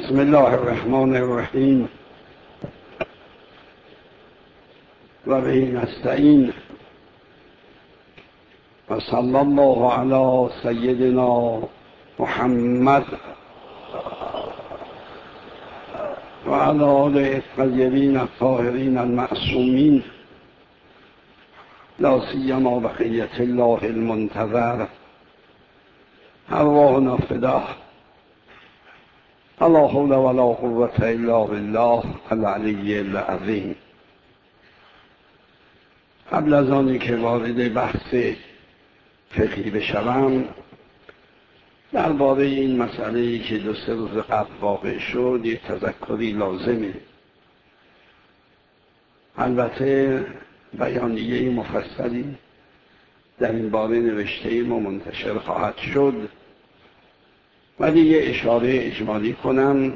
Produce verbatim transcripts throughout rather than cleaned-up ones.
بسم الله الرحمن الرحیم و به نستعین و صلی الله علی سیدنا محمد و علی آله الطیبین الطاهرین المعصومین لا سیما بقیة الله المنتظر ارواحنا فداه. لا حول ولا قوة الا بالله العلی العظیم. قبل از آنی که وارد بحث فقهی بشوم، درباره این مسئله‌ای که دو سه روز قبل واقع شد یک تذکری لازمه. البته بیانیه مفصلی در این باره نوشته و منتشر خواهد شد، ولی یه اشاره اجمالی کنم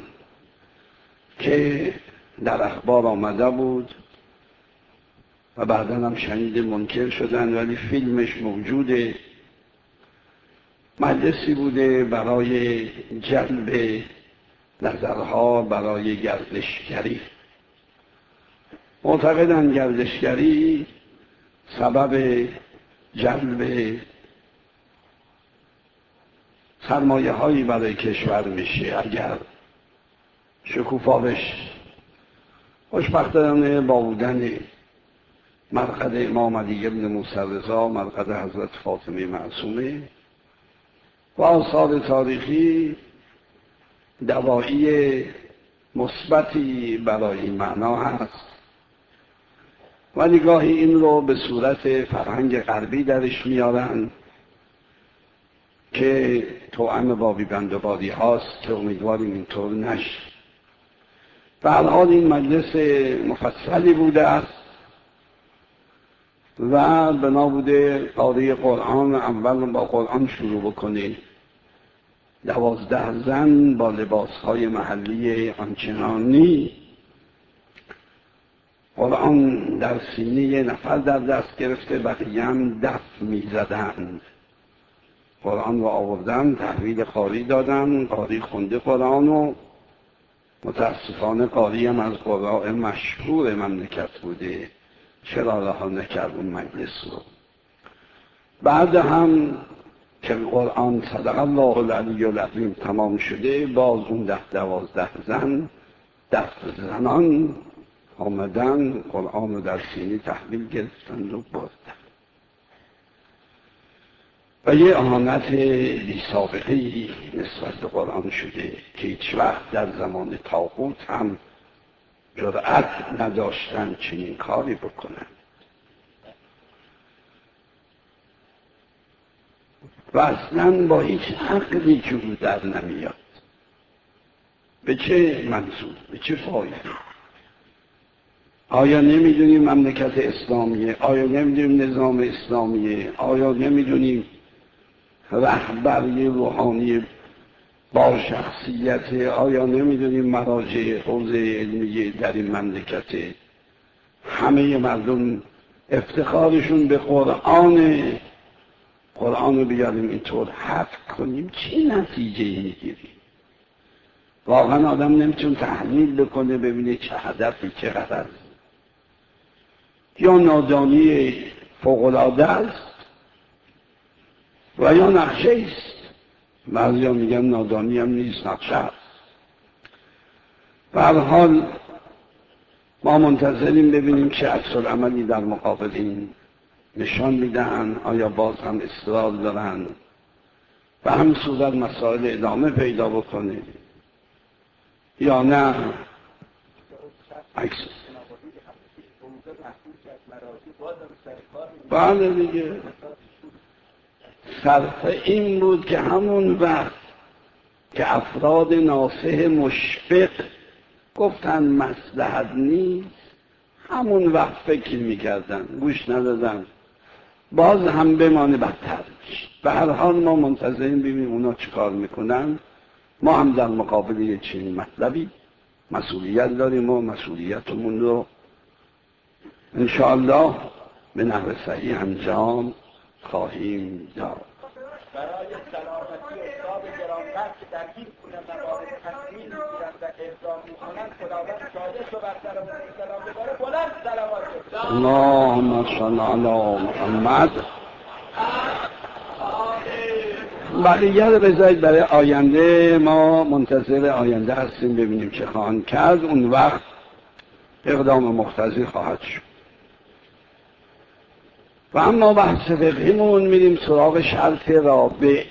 که در اخبار آمده بود و بعدا هم شنید منکر شدن، ولی فیلمش موجوده. مجلسی بوده برای جلب نظرها برای گردشگری. معتقدن گردشگری سبب جلب سرمایه هایی برای کشور میشه اگر شکوفا بشه. خوشبختانه با بودن مرقد امام علی بن موسی رضا، مرقد حضرت فاطمه معصومه و آثار تاریخی، دوایی مثبتی برای این معنا هست، ولی گاهی این رو به صورت فرهنگ غربی درش میارن که توأم بابی بندوبادی هاست که امیدواریم اینطور نشه. به هر حال این مجلس مفصلی بوده است و بنا بوده قاری قرآن اول با قرآن شروع بکنه. دوازده زن با لباسهای محلی آنچنانی قرآن در سینه نفر در دست گرفته، بقیه هم دف می زدند. قرآن رو آوردن، تحویل قاری دادن، قاری خونده قرآن و متاسفانه قاری هم از قراء مشهور مملکت بوده. چرا رها نکرد اون مجلس رو؟ بعد هم که قرآن صدق الله العلی العظیم تمام شده، باز اون ده دوازده زن دست زنان آمدن قرآن رو در سینه تحویل گرفتند و بردن و یه اهانت بی سابقه‌ای نسبت به قرآن شده که هیچ وقت در زمان طاغوت هم جرأت نداشتن چنین کاری بکنن. و اصلا با هیچ عقلی که او در نمیاد. به چه منظور؟ به چه فایده؟ آیا نمیدونیم مملکت اسلامیه؟ آیا نمیدونیم نظام اسلامیه؟ آیا نمیدونیم رهبری روحانی با شخصیت؟ آیا نمیدونیم مراجع حوزه علمیه در این مملکت همه مردم افتخارشون به قرآن قرآن رو بیاریم اینطور حفظ کنیم چی نتیجه میگیریم؟ واقعا آدم نمیتون تحلیل بکنه ببینه چه هدفی چه غرض. یا نادانی فوق‌العاده است و یا نقشه است. بعضی ها میگن نادانی هم نیست، نقشه است. به هر حال ما منتظریم ببینیم چه عکس‌العملی در مقابل این نشان میدن. آیا باز هم اصرار دارن و هم صورت مسائل ادامه پیدا بکنه یا نه عکس. بله دیگه، صرف این بود که همون وقت که افراد ناصح مشفق گفتن مصلحت نیست، همون وقت فکر میکردن، گوش ندادن، باز هم بمانه بدتر. به هر حال ما منتظریم ببینیم اونا چه کار میکنن. ما هم در مقابل یه چنین مطلبی مسئولیت داریم و مسئولیتمون رو انشاءالله به نحو صحیح انجام خواهیم داد. برای سلامتی استاد گرانقدر که در این گونه موارد تصمیم میگیرند و اقدام میکنند خداوند شاهدش رو بر سر اون سلام بباره. بلند صلوات اللهم صل علی محمد. بقیه رو بذارید برای آینده، ما منتظر آینده هستیم ببینیم چه خواهند کرد، اون وقت اقدام مقتضی خواهد شد. و اما بحث فقهیمون میریم سراغ شرط رابع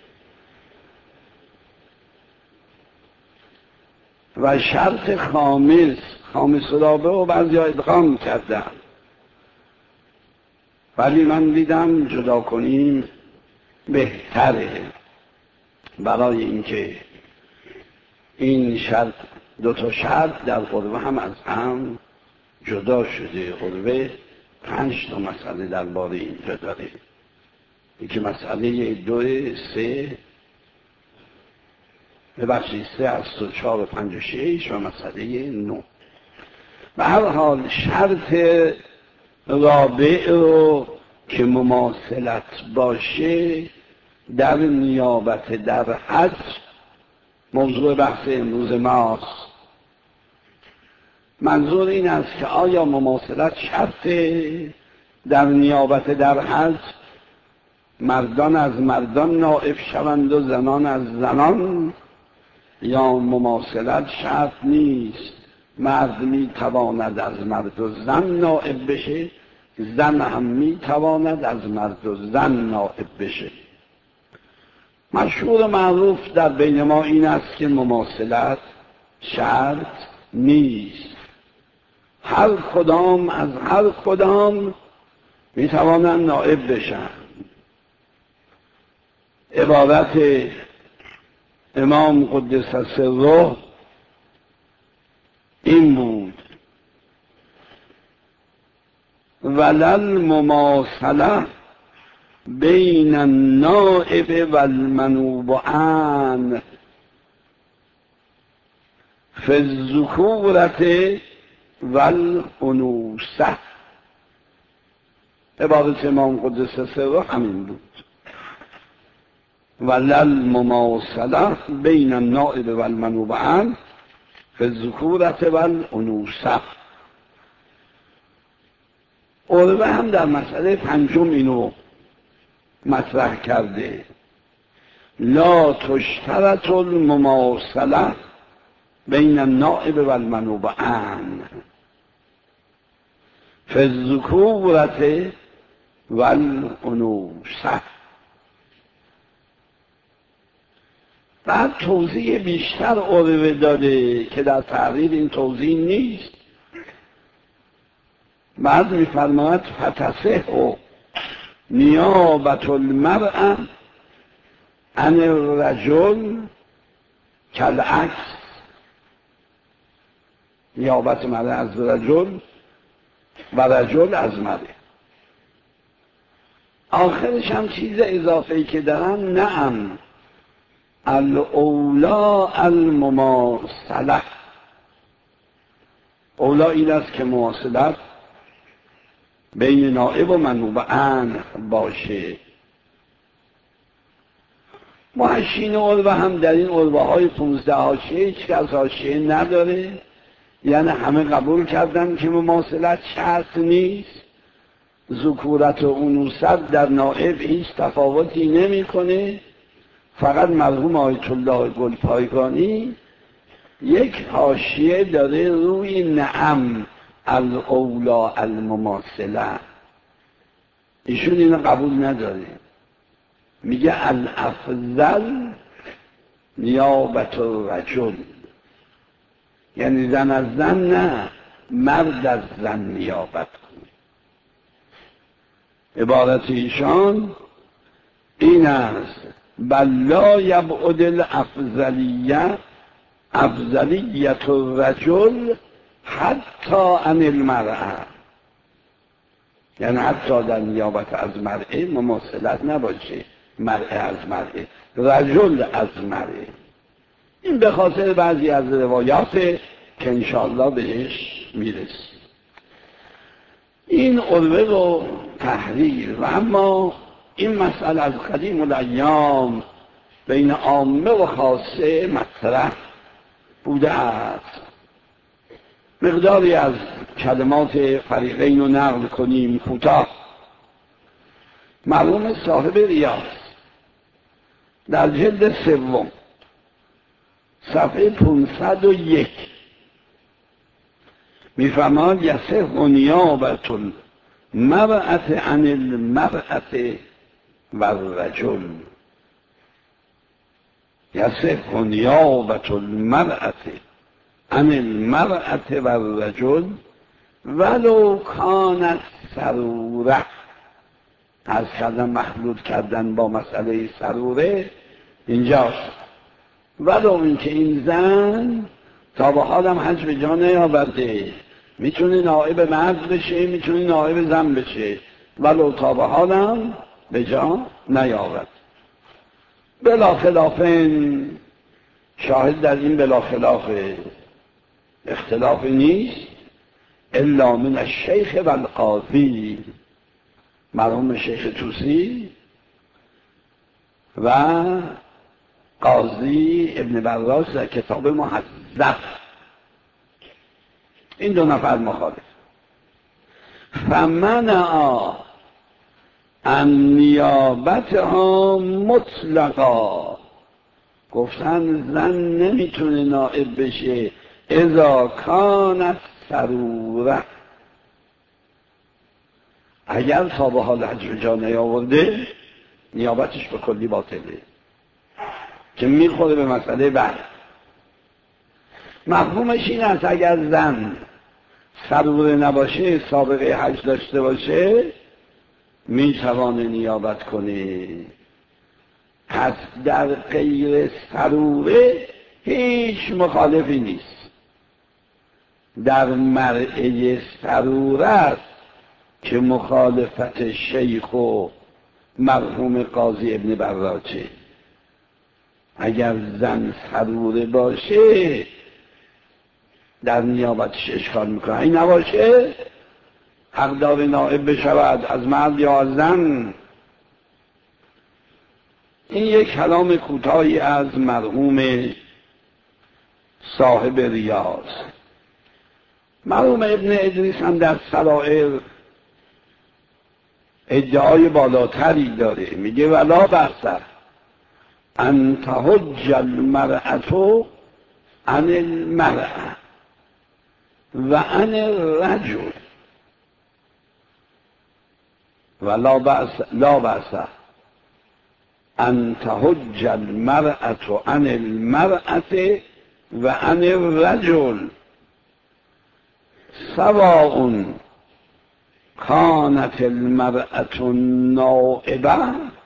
و شرط خامس. خامس و رابع و بعضی ها ادغام کردن، ولی من دیدم جدا کنیم بهتره، برای اینکه این شرط، دو تا شرط در قربه هم از هم جدا شده. قربه پنج تا مسئله درباره اینجا داره، یکی مسئله دو، سه، ببخشید سه از و چهار و پنج و شش و مسئله نو. به هر حال شرط رابع رو که مماثلت باشه در نیابت در حج موضوع بحث امروز ماست. منظور این است که آیا مماثلت شرط در نیابت در حج مردان از مردان نائب شوند و زنان از زنان، یا مماثلت شرط نیست، مرد می تواند از مرد و زن نائب بشه، زن هم می تواند از مرد و زن نائب بشه. مشهور و معروف در بین ما این است که مماثلت شرط نیست، هر کدام از هر کدام می توانند نائب بشن. عبارت امام قدس سره این بود: ولل مماثله بین النائب والمنوبعان فی الذکورة والانوثة. عبارت امام قدس سره همین بود: ولل مماثله بین النائب والمنوبعان فی الذکورة والانوثة. عربه هم در مسئله پنجم اینو مطرح کرده: لا تشترط المماثله بین النائب والمنوبعان فی الذکورة والانوثة. بعد توضیح بیشتر عربه داده که در تحریر این توضیح نیست. بعد می‌فرماید فتصح نیابت المرأة عن الرجل کالعکس. نیابت مرأة از رجل و رجل از مرأة. آخرش هم چیز اضافه‌ای که دارن: نعم الاولا المماثله. اولا این است که مماثلت بین نائب و منوبعان باشه. محشین عربه هم در این عربه های پونزده حاشیه هیچ کس حاشیه نداره، یعنی همه قبول کردن که مماثلت شرط نیست. ذکورت و انوثت در نائب هیچ تفاوتی نمیکنه. فقط مرحوم آیت الله گلپایگانی یک حاشیه داره روی نعم الاولا المماثله، ایشون اینو قبول نداره، میگه الافضل نیابت الرجل، یعنی زن از زن نه، مرد از زن نیابت کنه. عبارت ایشان این است: بل لا یبعد الافضلیه افضلیت الرجل حتی عن المرأة، یعنی حتی در نیابت از مرأة مماثلت نباشه، مرأة از مرأة، رجل از مرأة. این به خاطر بعضی از روایات که انشاءالله بهش میرسیم. این عربه رو تحریر. و اما این مسئله از قدیم الایام بین عامه و خاصه مطرح بوده است. مقداری از کلمات فریقین رو نقل کنیم کوتاه. مرحوم صاحب ریاض در جلد سوم صفحه پانصد و یک میفرماد یصح نیابة المرأة عن المرأة والرجل. یصح نیابة المرأة عن المرأة والرجل ولو کانت سروره. از کردن مخلوط کردن با مسئله سروره اینجاست. ولو اینکه این زن تا به حالم حج به جا نیاورده، میتونه نائب مرد بشه، میتونه نائب زن بشه، ولو تا به حالم به جا نیاورد. بلا خلافن، شاهد در این بلا خلاف اختلاف نیست الا من الشیخ و القاضی، مرحوم شیخ طوسی و قاضی ابن براس در کتاب محذب، این دو نفر مخالف. فمنع عن نیابتها مطلقا، گفتن زن نمیتونه نائب بشه اذا کانت سروره، اگر تا به حال حج به جا نیاورده نیابتش به کلی باطله که میخوره به مسئله بعد. مفهومش این است اگر زن سروره نباشه، سابقه حج داشته باشه، میتوانه نیابت کنه. پس در غیر سروره هیچ مخالفی نیست. در مرعه سروره است که مخالفت شیخ و مرحوم قاضی ابن براچه. اگر زن سروره باشه در نیابتش اشکال میکنه، این نباشه حقدار نائب بشود از مرد یا از زن. این یک کلام کوتاهی از مرحوم صاحب ریاض. مرحوم ابن ادریس هم در سرائر ادعای بالاتری داره، میگه ولا بأس ان تحج المرأة عن المرأة و عن الرجل، ولا بأس لا بأس ان تحج المرأة عن المرأة و عن الرجل سواء كانت المرأة نائبة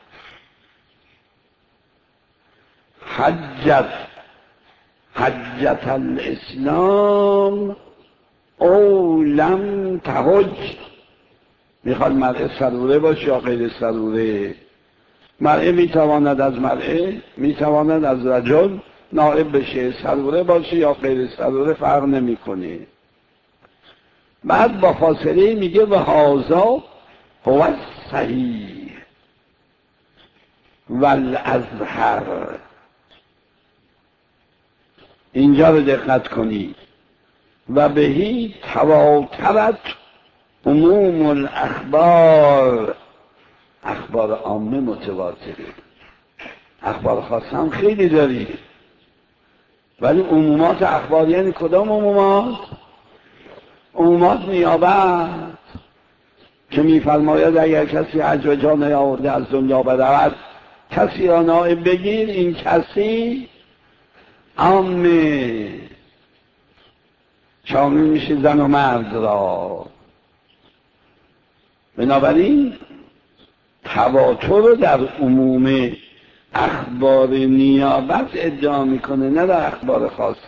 حجت حجت الاسلام او لم تحج. میخواد مرأه سروره باشه یا غیر سروره، مرأه میتواند از مرأه میتواند از رجل نائب بشه، سروره باشه یا غیر سروره فرق نمیکنه. بعد با فاصله میگه و هذا هو صحیح والازهر. اینجا رو دقت کنید. و بهی تواترت عموم الاخبار، اخبار عامه متواتره، اخبار خاص هم خیلی داریم، ولی عمومات اخبار یعنی کدام عمومات؟ عمومات نیابت که میفرماید اگر کسی حج و جا نیاورده از دنیا برود کسی را نائب بگیر، این کسی عامه شامل میشه زن و مرد را. بنابراین تواتر رو در عموم اخبار نیابت ادعا میکنه، نه در اخبار خاصه.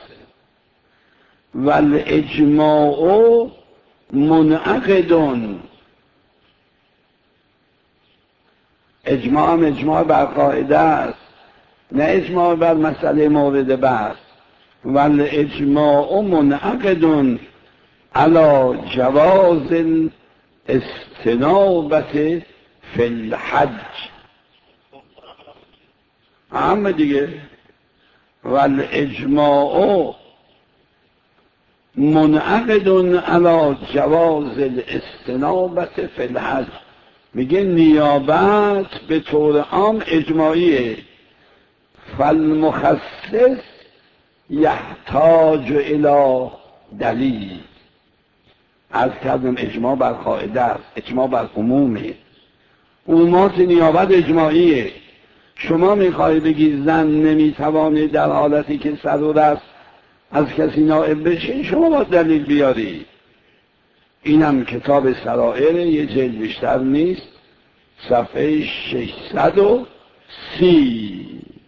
والاجماع منعقدون، اجماع هم اجماع بر قاعده است، نه اجماع بر مسئله مورد بحث. والاجماع منعقدون علی جواز الاستنابة فی الحج. اهم دیگه. والاجماع منعقد علی جواز الاستنابت فی الحج. میگه نیابت به طور عام اجماعیه. فالمخصص یحتاج الی دلیل. از کردم اجماع بر قاعده است، اجماع بر عمومه. عمومات نیابت اجماعیه. شما میخوای بگی زن نمیتوانه در حالتی که سرور است از کسی نائب بشه، شما با دلیل بیاری. اینم کتاب سرائر، یه جلد بیشتر نیست، صفحه ششصد و سی.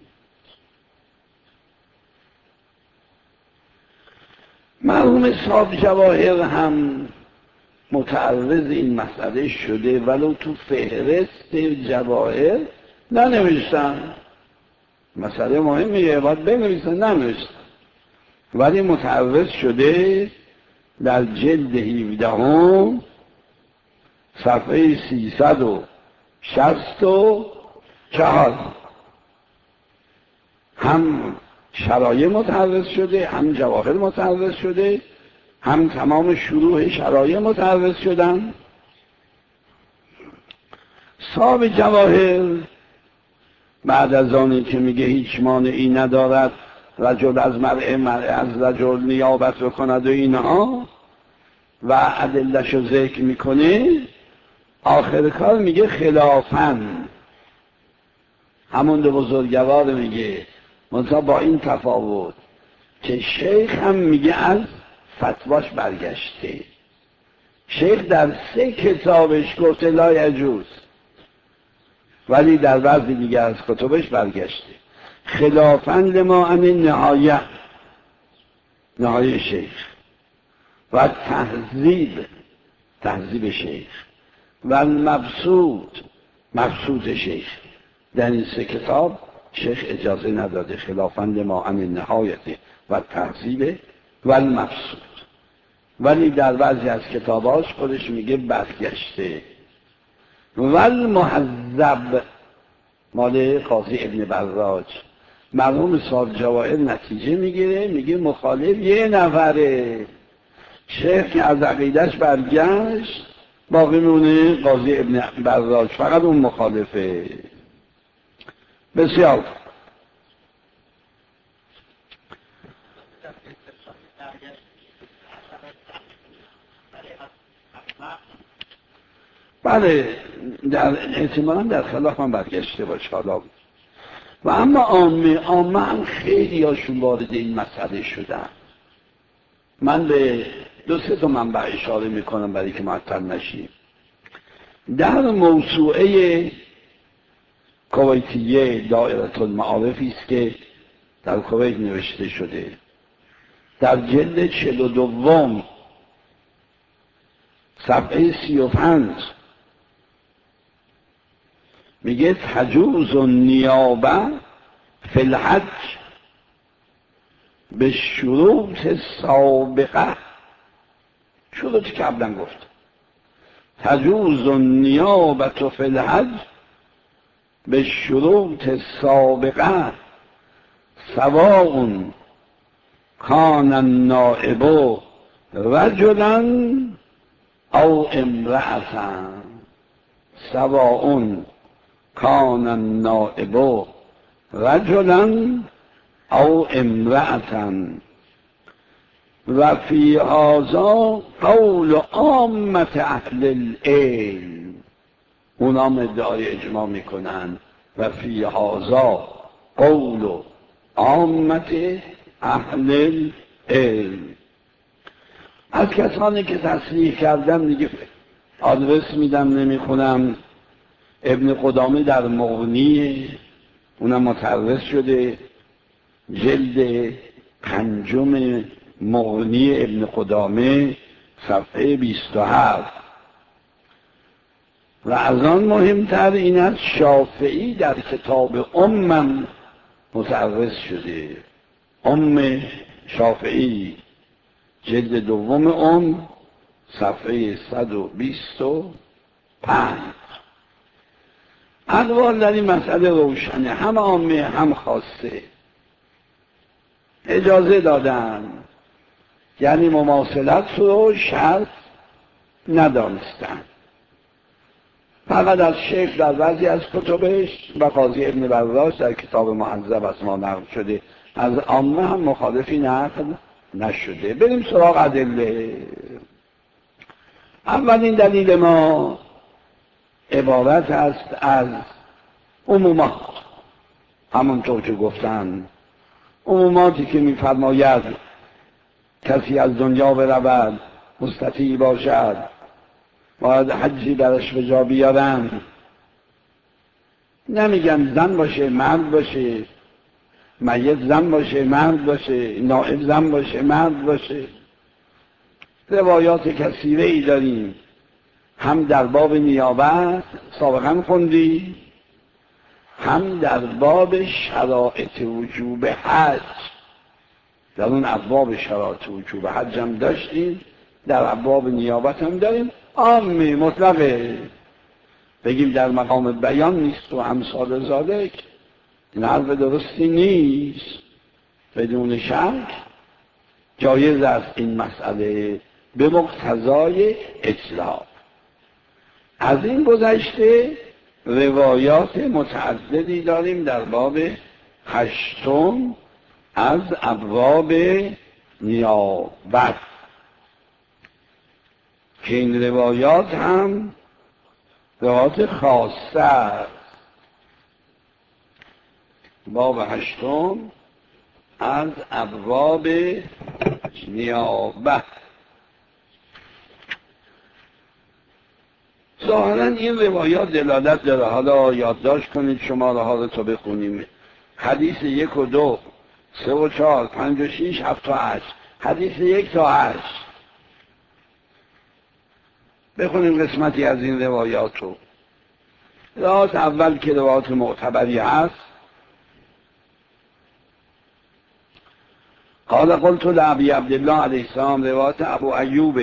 مرحوم صاحب جواهر هم متعرض این مسئله شده، ولو تو فهرست جواهر ننوشتن. مسئله مهمیه، باید بنویسن، ننوشتن. ولی متعرض شده در جلد هفدهم صفحه سیصد و شصت و چهار هم شرایع متعرض شده، هم جواهر متعرض شده، هم تمام شروح شرایع متعرض شدن. صاحب جواهر بعد از آنی که میگه هیچ مانعی ندارد رجل از مرء، مرء از رجل نیابت بکند و اینها و ادله‌شو ذکر میکنه، آخر کار میگه خلافاً همون دو بزرگوار میگه، منتها با این تفاوت که شیخ هم میگه از فتواش برگشته. شیخ در سه کتابش گفته لا یجوز، ولی در بعضی دیگه از کتابش برگشته. خلافاً لما عن نهایه، نهایه شیخ و تهذیب، تهذیب شیخ و المبسوط، مبسوط شیخ. در این سه کتاب شیخ اجازه نداده، خلافاً لما عن نهایه و تهذیب و المبسوط. ولی در بعضی از کتاباش خودش میگه برگشته. و المهذب مال قاضی ابن براج. مرحوم صاحب جواهر نتیجه میگیره، میگه مخالف یه نفره. شیخ که از عقیدش برگشت، باقی میونه قاضی ابن براج، فقط اون مخالفه. بسیار بله، در احتمالا در خلاف من برگشته باشه. حالا و اما عامه عامه هم خیلی هاشون وارد این مسئله شدن. من به دو سه تا منبع اشاره میکنم برای که معطل نشیم. در موسوعه کویتیه دائره المعارفی است که در کویت نوشته شده، در جلد چهل و دوم صفحه سی و پنج میگه تجوز النیابه فی الحج به شروط سابقه. شروطی که قبلا گفت تجوز النیابه فی الحج به شروط سابقه سواء کان النائب رجلا او امرأة، سواء کان النائب رجلا او امرأة و فی هذا قول عامة اهل العلم. اونا هم ادعای اجماع میکنن و فی هذا قول عامة اهل العلم. از کسانی که تصریح کردم دیگه آدرس میدم نمیخونم. ابن قدامه در مغنی، اونم متعرض شده، جلد پنجم مغنی ابن قدامه صفحه بیست و هفت. و از آن مهمتر این از شافعی در کتاب امم متعرض شده. ام شافعی جلد دوم ام صفحه صد و بیست و پنج. اقوال در این مسئله روشنه، هم عامه هم خاصه. اجازه دادن، یعنی مماثلت رو شرط ندانستن. فقط از شیخ در بعضی از کتبش و قاضی ابن براش در کتاب محذب از ما نقل شده، از عامه هم مخالفی نقل نشده. بریم سراغ ادله. اولین دلیل ما عبارت است از عمومات، همونطور که گفتن عموماتی که می‌فرماید کسی از دنیا برود مستطیع باشد باید حجی درش به جا بیارن. نمیگن زن باشه مرد باشه، میت زن باشه مرد باشه، نائب زن باشه مرد باشه. روایات کثیره ای داریم، هم در باب نیابت سابقا خوندی، هم در باب شرایط وجوب حج. در اون ابواب شرایط وجوب حج هم داشتیم، در ابواب نیابت هم داریم. عامی مطلقه، بگیم در مقام بیان نیست و امثال ذالک، این حرف درستی نیست. بدون شک جایز است این مسئله به مقتضای اطلاق. از این گذشته روایات متعددی داریم در باب هشتم از ابواب نیابت که این روایات هم روایات خاصه است. باب هشتم از ابواب نیابت. ظاهرا این روایات دلالت داره. حالا یادداشت کنید، شماره ها رو تا بخونیم. حدیث یک و دو، سه و چهار، پنج و شیش، هفت و هشت. حدیث یک تا هشت بخونیم قسمتی از این روایات رو. روایات اول که روایات معتبری هست، قال قلت لأبي عبد الله علیه السلام، روایت ابو ایوب،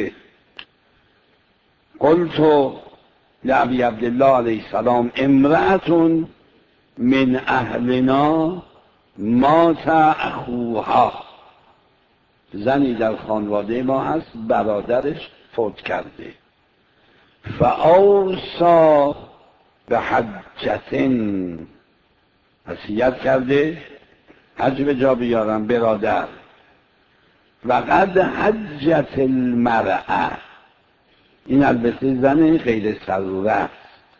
قلت لأبي عبد الله علیه السلام امرأة من اهلنا مات اخوها، زنی در خانواده ما هست برادرش فوت کرده. فاوصى بحجة، وصیت کرده حج به جا بیارم برادر. و قد حجت المرأة، این البته زن غیر سروره است،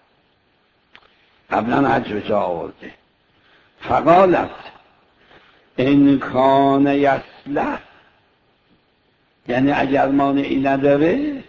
قبلا حج به جا آورده. فقالت ان کان یصلح، یعنی اگر مانعی نداره،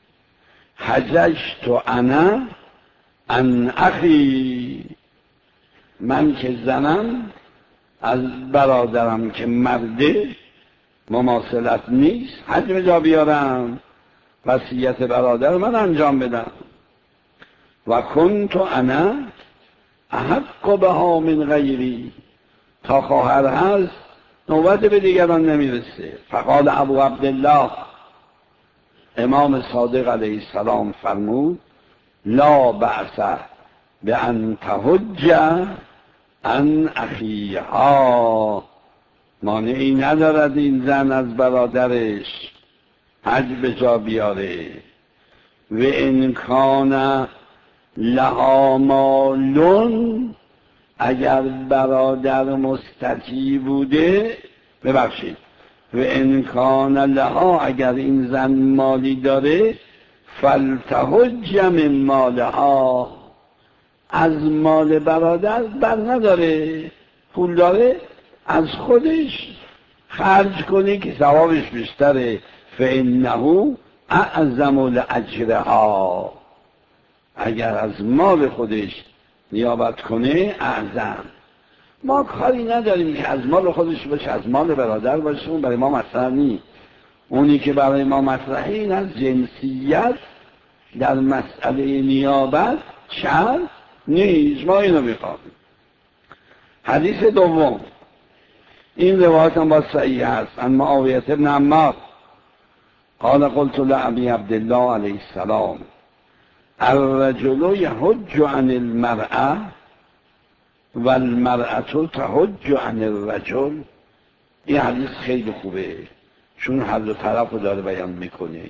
حججت انا عن اخی، من که زنم از برادرم که مرده مماثلت نیست حج به جا بیارم، وصیت برادر من انجام بدم. و کنت انا احق بها من غیری، تا خواهر هست نوبت به دیگران نمیرسه. فقال ابو عبدالله، امام صادق علیه السلام فرمود لا بأس بأن تحج عن اخیها، مانعی ندارد این زن از برادرش حج به جا بیاره. و ان کان لها مالون، اگر برادر مستطیع بوده، ببخشید، و ان کان لها، اگر این زن مالی داره، فلتحج من مالها، از مال برادر بر نداره، پول داره از خودش خرج کنی که ثوابش بیشتره. فانه اعظم لاجرها، اگر از مال خودش نیابت کنه اعظم. ما کاری نداریم که از مال خودش باشه، از مال برادر باشه، اون برای ما مطرح نیست. اونی که برای ما مطرحه این از جنسیت در مسئله نیابت شرط نیست. ما اینو میخواهیم. حدیث دوم، این روایت هم با صحیح است. ان معاویه بن عمار قال قلت لأبي عبد الله علیه السلام الرجل یحج عن المرأة و المرأة تحج عن الرجل. این حدیث خیلی خوبه چون هر دو طرف رو داره بیان میکنه.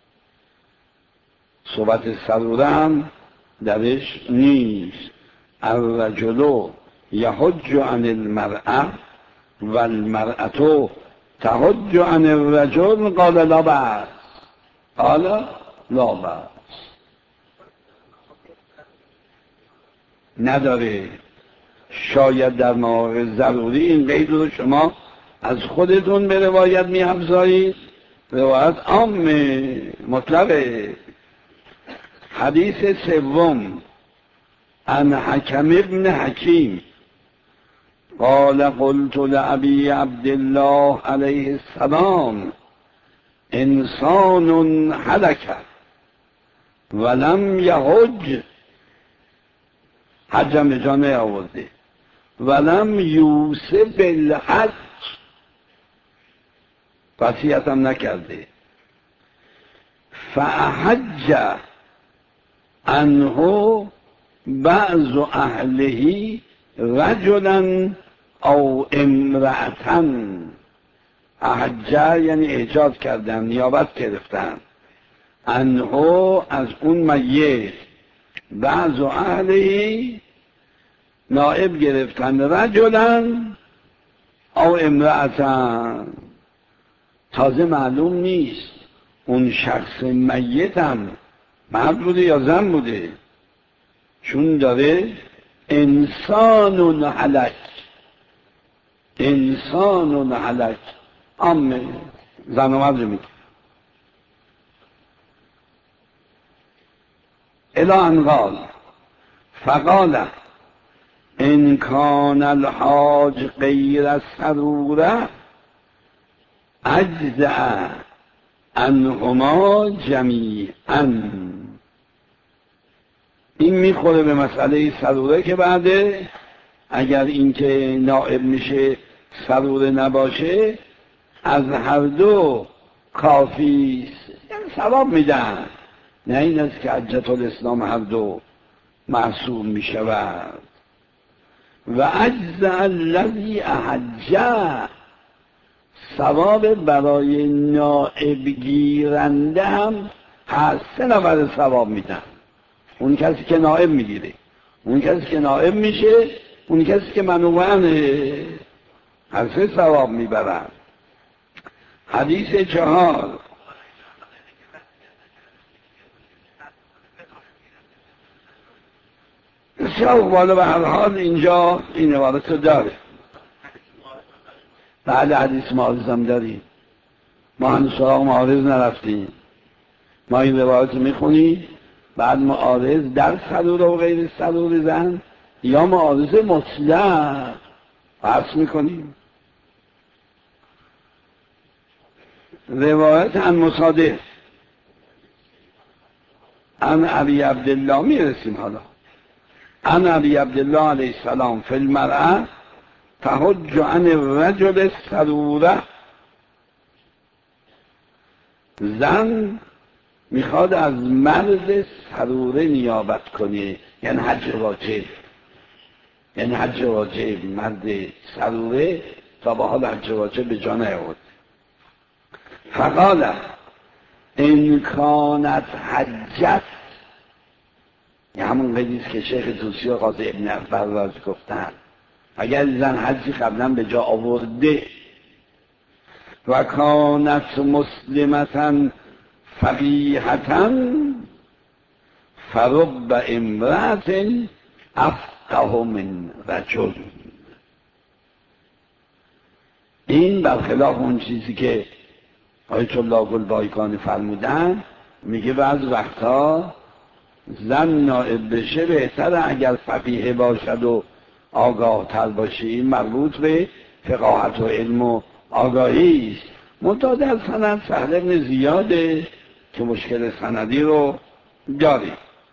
صحبت سروره هم درش نیست. الرجل یحج عن المرأة و المرأة تحج عن الرجل قال لا بأس، قال لا بأس. نداره. شاید در مواقع ضروری این قید رو شما از خودتون به روایت می افزایید. روایت عام مطلقه. حدیث سوم عن حکم ابن حکیم قال قلت لأبي عبد الله علیه السلام انسان هلك ولم یحج، حجم به جانه آورده، ولم یوصی بالحج، وصیتم نکرده، فاحج عنه بعض اهله رجلا او امرأة. احجه یعنی احجاز کردن، نیابت گرفتن. عنه از اون میت، بعض اهله نائب گرفتن، رجلا او امرأة. تازه معلوم نیست اون شخص میت هم مرد بوده یا زن بوده، چون داره انسان هلک، انسان هلک عامه زن و مرد میگه. الی ان قال فقال ان کان الحاج غیر السروره اجزع عنهما جمیعا. این میخوره به مسئله سروره که بعده. اگر اینکه نائب میشه سروره نباشه از هر دو کافی ثواب میدن، نه این است که حجت الاسلام هر دو محسوب میشود. و اجزع الذی احج، ثواب برای نائب گیرنده هم هست، سه نفر ثواب میدن. اون کسی که نائب میگیره، اون کسی که نائب میشه، اون کسی که منوعنه، هر سه ثواب میبرن. حدیث چهار بسیار بالا به هر حال اینجا این عبارت داره. بعد حدیث معارض هم داریم، ما هنوز سراغ معارض نرفتیم. ما این روایت میخونیم بعد معارض در سروره و غیر سروره زن یا معارض مطلق بحث میکنیم. روایت عن مصادف عن ابی عبدالله میرسیم. حالا عن ابی عبدالله علیه السلام فی المرأة تحج عن الرجل السروره. زن میخواد از مرد سروره نیابت کنه، یعنی حج واجب، یعنی حج واجب. مرد سروره تا به حال حج واجب به جا نیاورد. فقال ان کانت حجت، یعنی همون قیدیست که شیخ توسی و قاضی ابن عباس گفتن، اگر زن حجی قبلا به جا آورده و کانت مسلمتا فقیهتا فرب امرأت افقه من رجل. این برخلاف اون چیزی که آیت الله گلبایکانی فرمودن، میگه بعض وقتا زن نائب بشه بهتره اگر فقیه باشد و آگاه تر باشه. این مربوط به فقاهت و علم و آگاهی است. منتها در سند سهل ابن زیاده که مشکل سندی رو داری.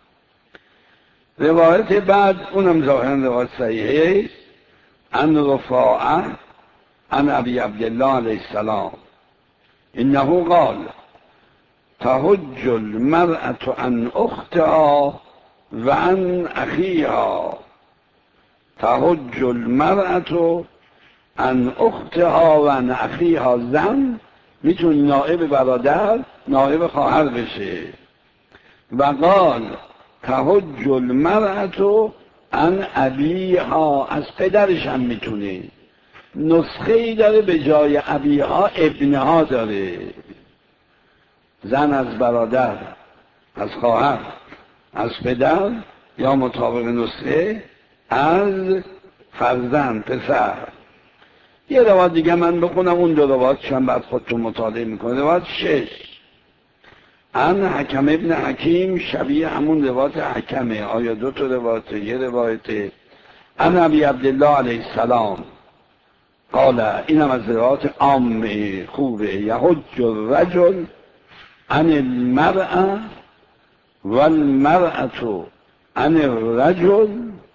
روایت بعد اونم ظاهرا روایت صحیحه است. عن رفاعه عن ابی عبدالله علیه السلام انه قال تحج المرأة عن اختها و عن اخیها. تحج المرأة عن اختها و عن اخیها. زن میتونه نائب برادر نائب خواهر بشه. و قال تحج المرأة عن ابیها. از پدرش هم میتونه. نسخه ای داره به جای ابیها ابنها داره. زن از برادر، از خواهر، از پدر، یا مطابق نسخه از فرزند، پسر. یه روایت دیگه من بخونم، اون دو روایت هم بعد خودتون مطالعه میکنه. روایت شش عن حکم ابن حکیم، شبیه همون روایت حکمه. آیا دو تا روایت؟ یه روایت. عن ابی عبدالله علیه السلام قال، اینم از روایت عام خوبه. یحج الرجل عن المرأة والمرأة عن الرجل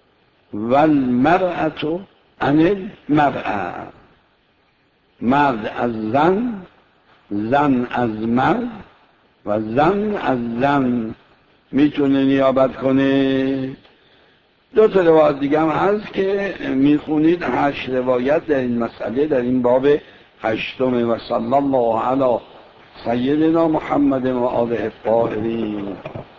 والمرأة عن المرأة. مرد از زن، زن از مرد و زن از زن میتونه نیابت کنه. دو تا روایت دیگه هم هست که میخونید. هشت روایت در این مسئله، در این باب هشتم. و صلی الله علی سیدنا محمد و آله الطاهرین.